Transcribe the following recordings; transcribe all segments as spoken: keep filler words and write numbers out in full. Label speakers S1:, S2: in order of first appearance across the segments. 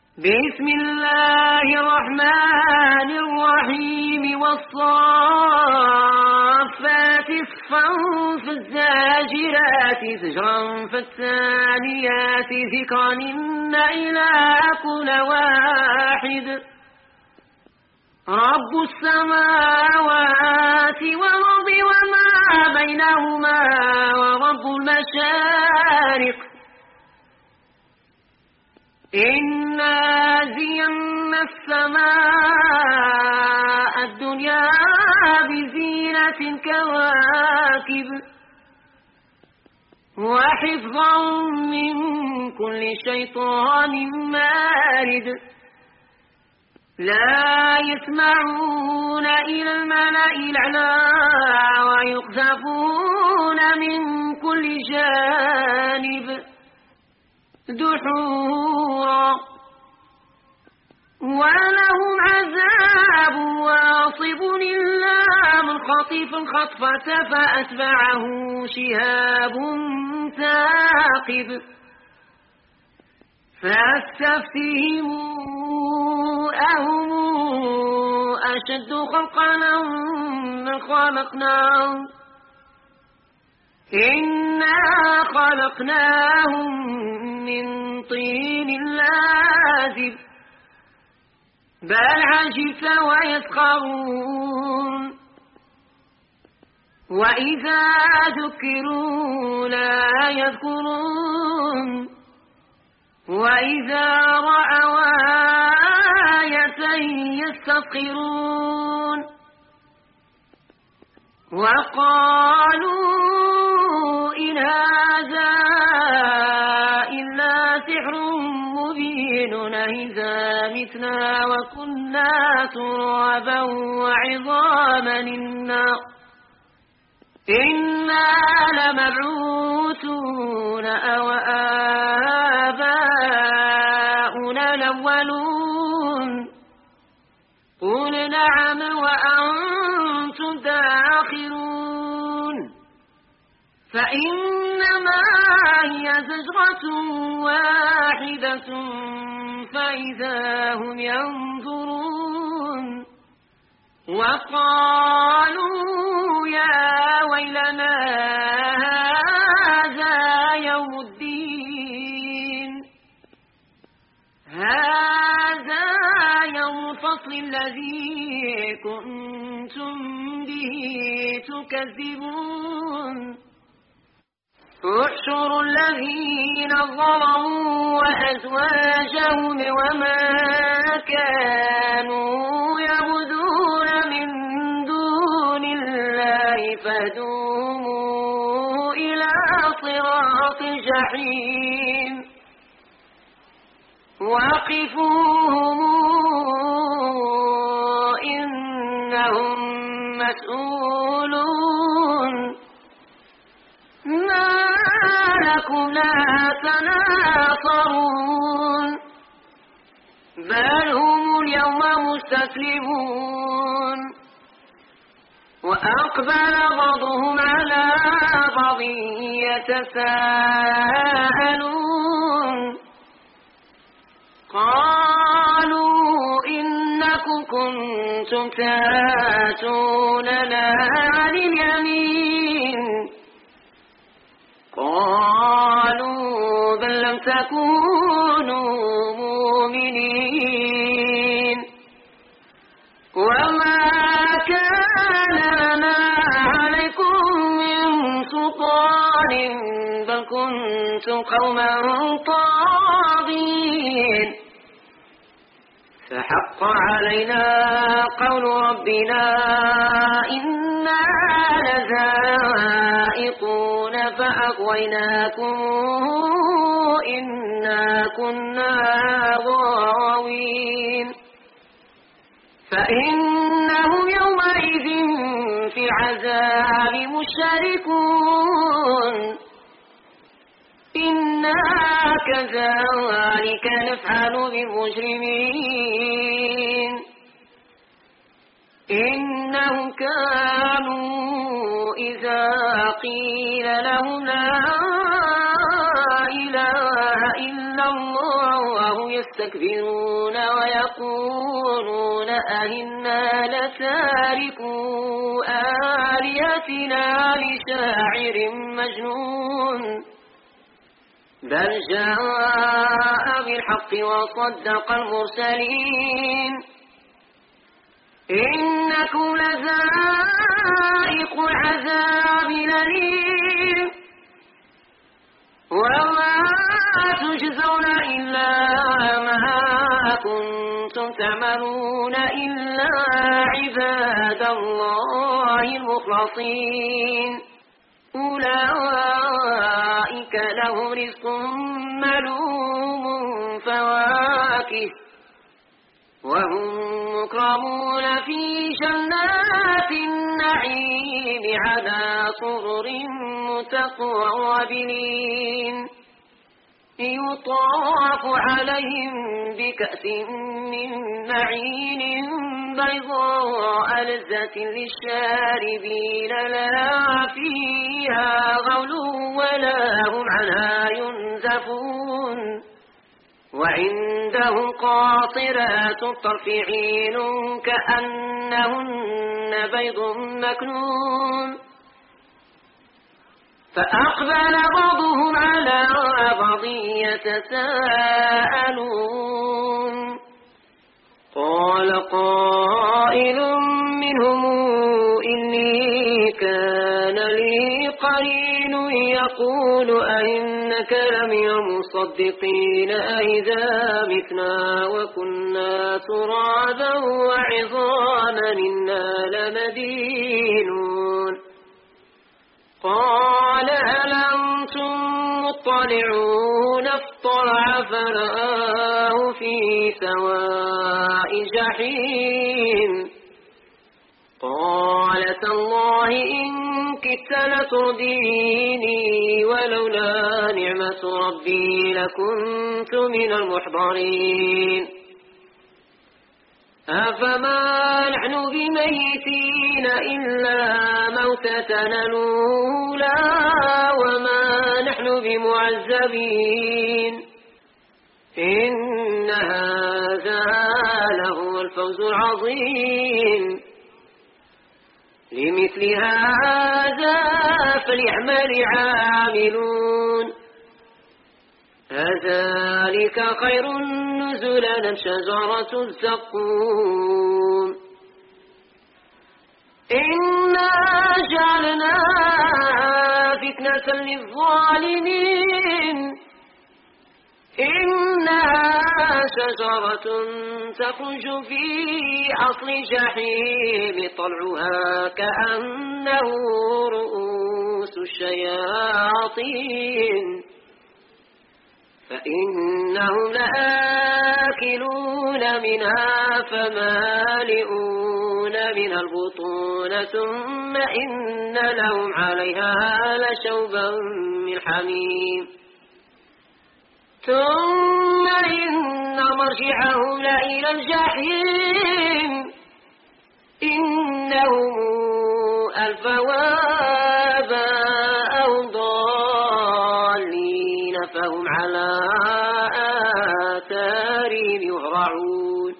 S1: بسم الله الرحمن الرحيم والصافات صفا فالزاجرات زجرا فالثانيات ذكرا إن إلهكم لواحد رب السماوات والأرض وما بينهما ورب المشارق إنا زينا السماء الدنيا بزينة كواكب وحفظا من كل شيطان مارد لا يسمعون إلى الملأ الأعلى ويقذفون من كل جانب دحورا ولهم عذاب واصب إلا من خطف الخطفة فأتبعه شهاب ثاقب فاستفتهم أهم أشد خلقا من خلقناهم إنا خلقناهم من طين لازب بل عجبت ويسخرون وإذا ذكروا لا يذكرون وإذا رأوا آية يستسخرون وقالوا إن هذا إلا سحر مبين إذا متنا وكنا ترابا وعظاما إنا إنا لمبعوثون أو آباؤنا الأولون قل نعم وأنتم داخرون فإنما هي زجرة واحدة فإذا هم ينظرون وقالوا يا ويلنا هذا يوم الدين هذا يوم الفصل الذي كنتم به تكذبون احشروا الذين ظلموا وأزواجهم وما كانوا يعبدون من دون الله فهدوهم إلى صراط الجحيم وقفوهم إنهم مسؤولون ما لكم لا تناصرون بل هم اليوم مستسلمون وأقبل بعضهم على بعض يتساءلون قالوا إنكم كنتم تاتوننا عن اليمين قالوا بل لم تكونوا مؤمنين وما كان لنا عليكم من سلطان بل كنتم قوما طاغين فحق علينا قول ربنا إنا لذائقون فأغويناكم إنا كنا غاوين فإنهم يومئذ في العذاب مشتركون إنا كذلك نفعل بالمجرمين إنهم كانوا إذا قيل لهم لا إله إلا الله يستكبرون ويقولون أئنا لتاركو آلهتنا لشاعر مجنون بل جاء بالحق وصدق المرسلين إنكم لذائق العذاب الأليم وما تجزون إلا ما كنتم تعملون إلا عباد الله المخلصين أولئك لهم رزق معلوم فواكه وهم مكرمون في جنات النعيم على سرر متقابلين يطاف عليهم بكأس من معين بيضاء لذة للشاربين لا فيها غول ولا هم عنها ينزفون وعندهم قاصرات الطرف عين كأنهن بيض مكنون فأقبل بعضهم على بعض يتساءلون قال قائل منهم إني كان لي قرين يقول أئنك لمن المصدقين أئذا متنا وكنا ترابا وعظاما إنا لمدينون قال هل أنتم مطلعون اطلع فرآه في سواء جحيم قال تالله إن كدت لترديني ولولا نعمة ربي لكنت من المحضرين أفما نحن بميتين إلا موتتنا الأولى وما نحن بمعذبين إن هذا لهو الفوز العظيم لمثل هذا فليعمل عاملون أذلك خير نزلا أم شجرة الزقوم إنا جعلناها فتنة للظالمين إنها شجرة تخرج في أصل جحيم طلعها كأنه رؤوس الشياطين فإنهم لآكلون منها فمالئون منها البطون ثم إن لهم عليها لشوبا من حميم ثم إن مرجعهم لإلى الجحيم إنهم ألفوا آباءهم ضالين فهم على آثارهم يهرعون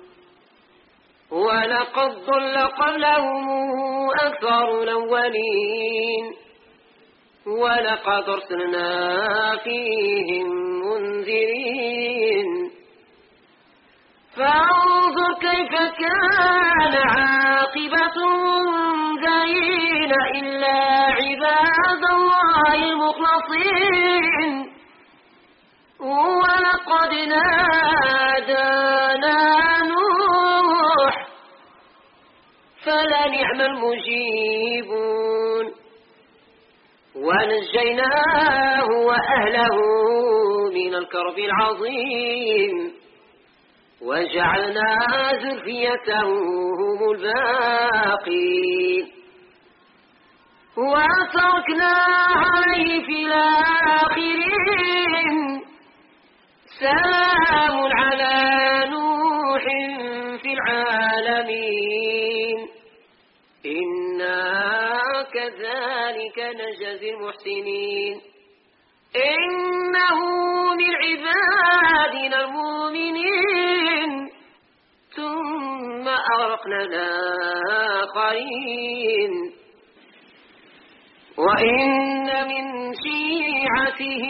S1: ولقد ضل قبلهم أكثر الأولين ولقد أرسلنا فيهم منذرين فانظر كيف كان عاقبة المنذرين إلا عباد الله المخلصين ولقد نادانا نوح فلنعم المجيبون ونجيناه وأهله من الكرب العظيم وجعلنا ذريته هم الباقين وتركنا عليه في الآخرين سلام على نوح في العالمين إنا كذلك نجزي المحسنين إنه من عبادنا المؤمنين وأغرقنا الآخرين وإن من شيعته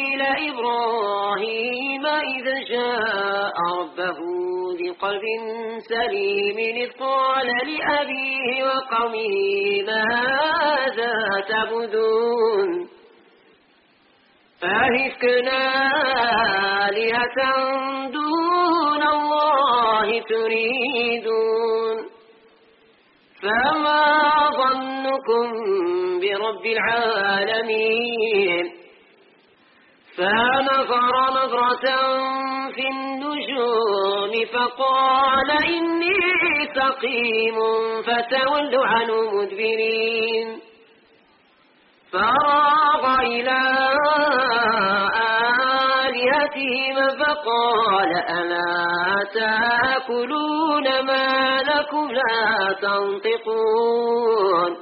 S1: لإبراهيم إذا جاء ربه بقلب سليم إذ قال لأبيه وقومه ماذا تعبدون أهفكنا آلهة دون الله تريدون فما ظنكم برب العالمين فنظر نظرة في النجوم فقال إني سقيم فتولوا عنه مدبرين فراغ إلى آلهتهم فقال ألا تأكلون ما لكم لا تنطقون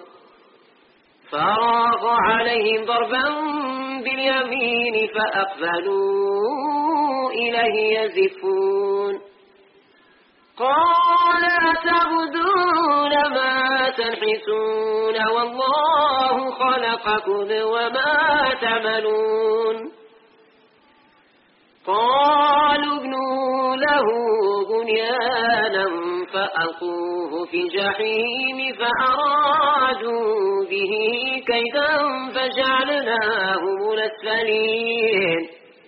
S1: فراغ عليهم ضربا باليمين فأقبلوا إليه يزفون قال تعبدون ما تنحتون والله خلقكم وما تعملون قالوا ابنوا له بنيانا فألقوه في الجحيم فأرادوا به كيدا فجعلناهم الأسفلين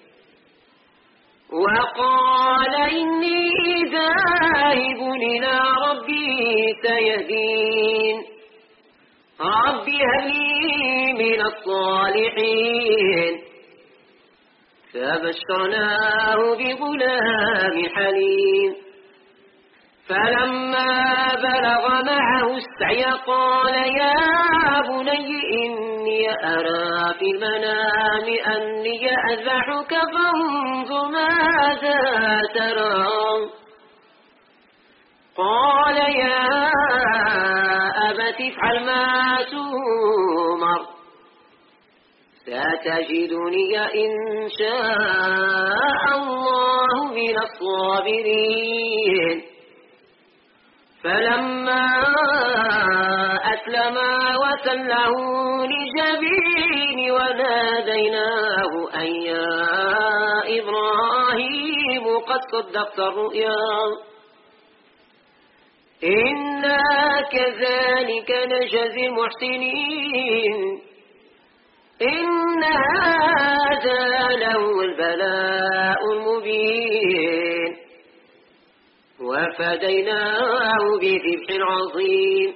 S1: وقال إني ذاهب إلى ربي سيهدين رب هب لي من الصالحين فبشرناه بغلام حليم فلما بلغ معه السعي قال يا بني إني أرى في المنام أني أذبحك فانظر ماذا ترى قال يا أبت افعل ما تؤمر ستجدني إن شاء الله من الصابرين فلما أسلما وتله للجبين وناديناه أن يا إبراهيم قد صدقت الرؤيا إنا كذلك نجزي المحسنين إن هذا لهو البلاء المبين وفديناه بذبح عظيم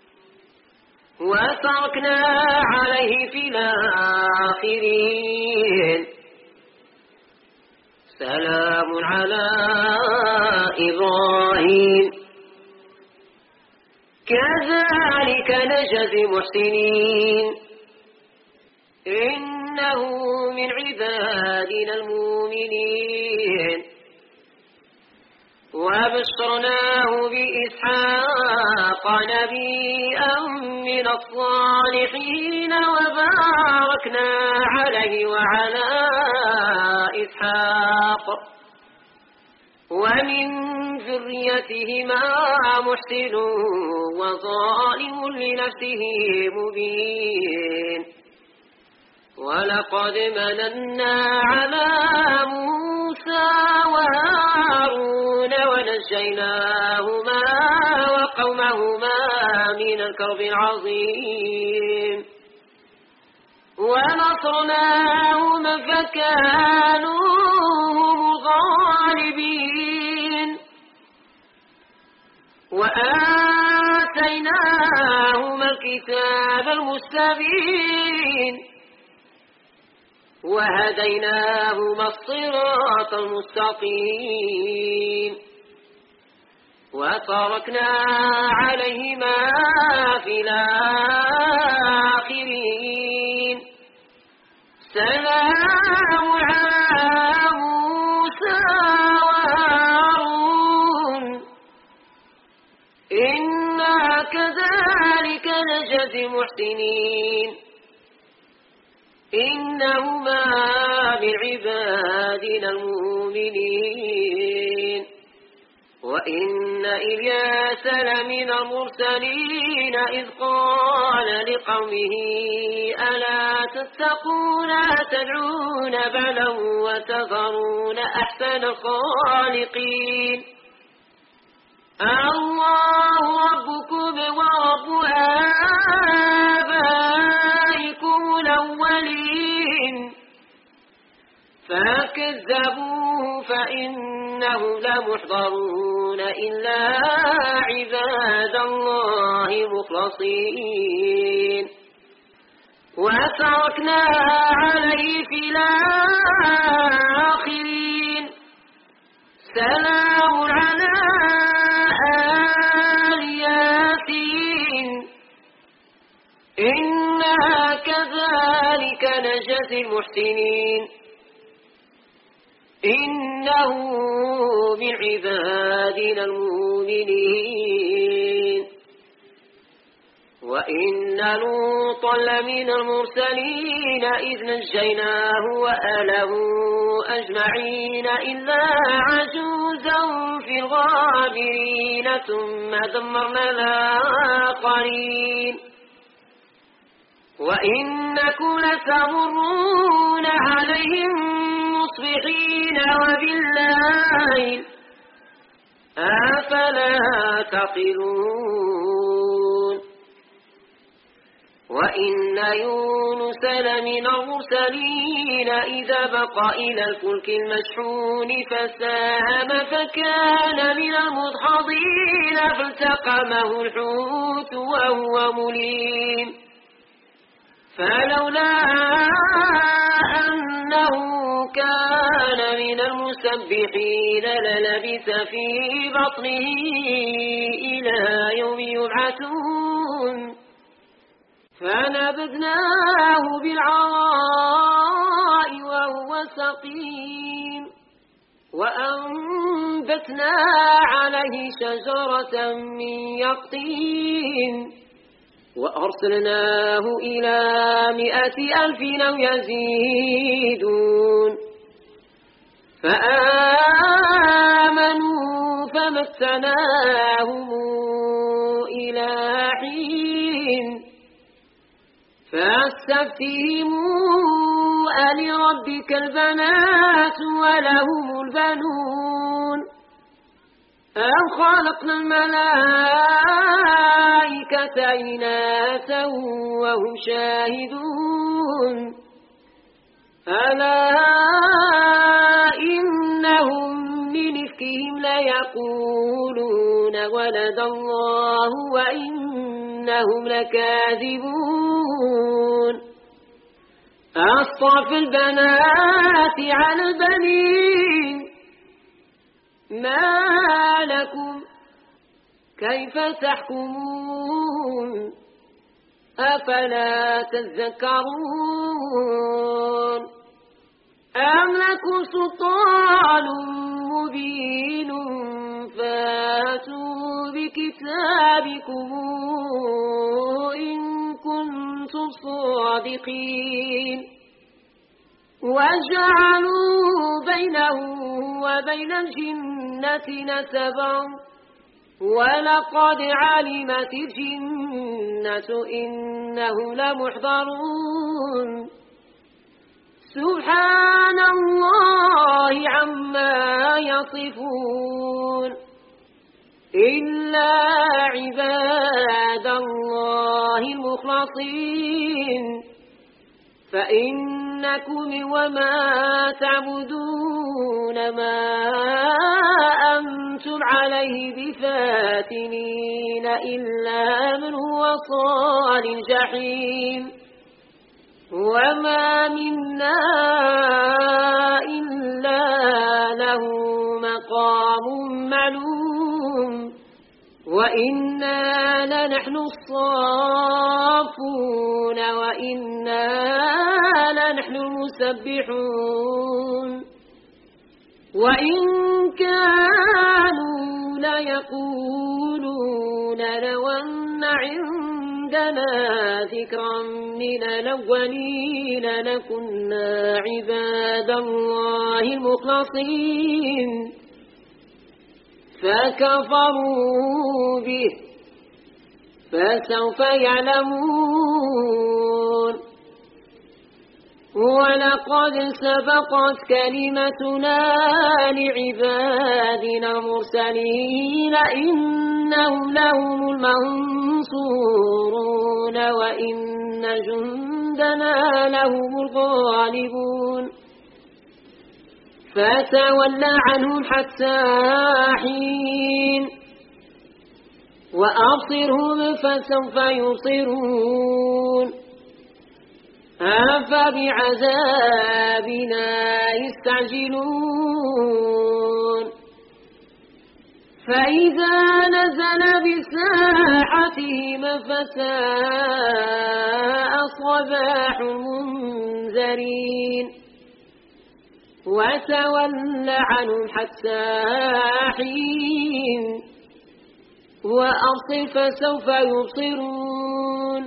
S1: وتركنا عليه في الآخرين سلام على إبراهيم كذلك نجزي المحسنين إنه من عبادنا المؤمنين وبشرناه بإسحاق نبيا من الصالحين وباركنا عليه وعلى إسحاق ومن ذريتهما محسن وظالم لنفسه مبين ولقد مننا على موسى وهارون ونجيناهما وقومهما من الكرب العظيم ونصرناهما فكانوا هم الغالبين وآتيناهما الكتاب المستبين وهديناهما الصراط المستقيم وتركنا عليهما في الآخرين سلام على موسى وهارون إنا كذلك نجزي المحسنين إنهما من عبادنا المؤمنين وإن إلياس لمن المرسلين إذ قال لقومه ألا تتقون تدعون بلا وتذرون أحسن الخالقين الله ربكم ورب آبائكم الأولين فكذبوه فإنهم لمحضرون إلا عباد الله مخلصين وتركنا عليه في الآخرين سلام على آل ياسين إنا كذلك نجزي المحسنين إنه من عبادنا المؤمنين وإن لوطا لمن المرسلين إذ نجيناه وأهله أجمعين إلا عجوزا في الغابرين ثم دمرنا الآخرين وإنكم لتمرون عليهم مصبحين وبالليل أفلا تعقلون وإن يونس لمن المرسلين إذا بقى إلى الفلك المشحون فساهم فكان من المدحضين فالتقمه الحوت وهو مليم فلولا أنه كان من المسبحين للبث في بطنه إلى يوم يبعثون فنبذناه بالعراء وهو سقيم وأنبتنا عليه شجرة من يقطين وأرسلناه إلى مئة ألف أو يزيدون فآمنوا فمتناهم إلى حين فاستفتهم ألربك البنات ولهم البنون أم خلقنا الملائكة إناثا وهم شاهدون ألا إنهم من إفكهم ليقولون ولد الله وإنهم لكاذبون أصطفى البنات على البنين ما لكم كيف تحكمون أفلا تذكرون أم لكم سلطان مبين فاتوا بكتابكم إن كنتم صادقين وجعلوا بينه وبين الجنة نسبا ولقد علمت الجنة إنهم لمحضرون سبحان الله عما يصفون إلا عباد الله المخلصين فإنكم وما تعبدون ما أنتم عليه بفاتنين إلا من هو صال الجحيم وما منا إلا له مقام معلوم وإنا لنحن الصافون وإنا لنحن المسبحون وإن كانوا ليقولون لو أن عندنا ذكرا من الأولين لكنا عباد الله المخلصين فكفروا به فسوف يعلمون ولقد سبقت كلمتنا لعبادنا المرسلين إنهم لهم المنصورون وإن جندنا لهم الغالبون فتولى عنهم حتى حين وأبصرهم فسوف يبصرون أفبعذابنا يستعجلون فإذا نزل بساحتهم فساء صباح المنذرين وتول عنهم حتى حين وأبصر فسوف يبصرون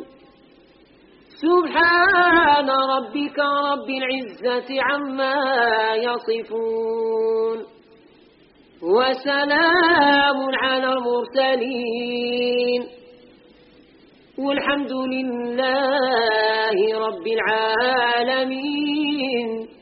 S1: سبحان ربك رب العزة عما يصفون وسلام على المرسلين والحمد لله رب العالمين.